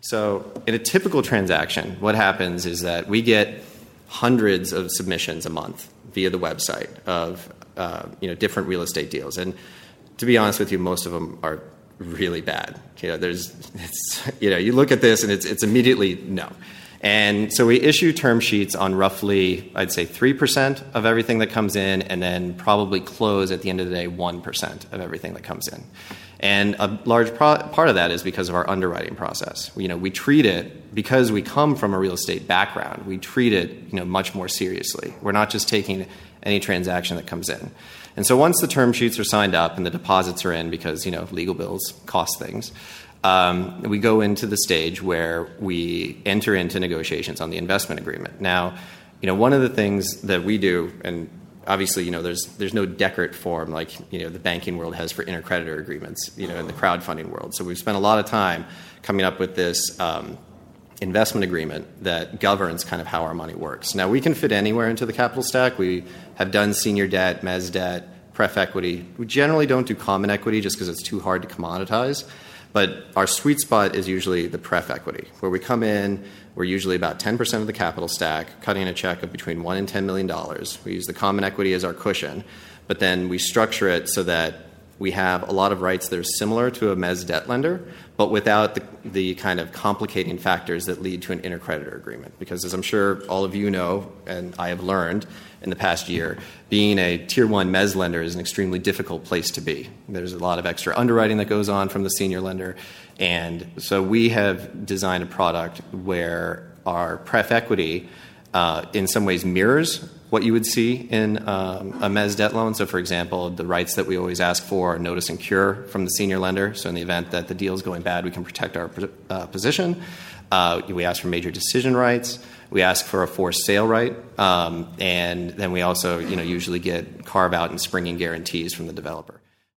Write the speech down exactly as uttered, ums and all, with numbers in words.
So in a typical transaction, what happens is that we get hundreds of submissions a month via the website of uh, you know different real estate deals. And to be honest with you, most of them are really bad. You know, there's it's, you know you look at this and it's it's immediately no. And so we issue term sheets on roughly, I'd say, three percent of everything that comes in, and then probably close at the end of the day one percent of everything that comes in. And a large pro- part of that is because of our underwriting process. You know, we treat it, because we come from a real estate background, we treat it, you know, much more seriously. We're not just taking any transaction that comes in. And so once the term sheets are signed up and the deposits are in, because, you know, legal bills cost things, um, we go into the stage where we enter into negotiations on the investment agreement. Now, you know, one of the things that we do, and obviously, you know, there's there's no Deckert form like, you know, the banking world has for intercreditor agreements, you know, in the crowdfunding world. So we've spent a lot of time coming up with this um, investment agreement that governs kind of how our money works. Now, we can fit anywhere into the capital stack. We have done senior debt, mezz debt, pref equity. We generally don't do common equity just because it's too hard to commoditize. But our sweet spot is usually the pref equity, where we come in, we're usually about ten percent of the capital stack, cutting a check of between one and ten million dollars. We use the common equity as our cushion, but then we structure it so that we have a lot of rights that are similar to a mezz debt lender, but without the, the kind of complicating factors that lead to an intercreditor agreement. Because as I'm sure all of you know, and I have learned in the past year, being a tier one mezz lender is an extremely difficult place to be. There's a lot of extra underwriting that goes on from the senior lender. And so we have designed a product where our pref equity uh, in some ways mirrors what you would see in um, a mezz debt loan. So, for example, the rights that we always ask for are notice and cure from the senior lender. So in the event that the deal is going bad, we can protect our uh, position. Uh, we ask for major decision rights. We ask for a forced sale right. Um, and then we also, you know, usually get carve-out and springing guarantees from the developer.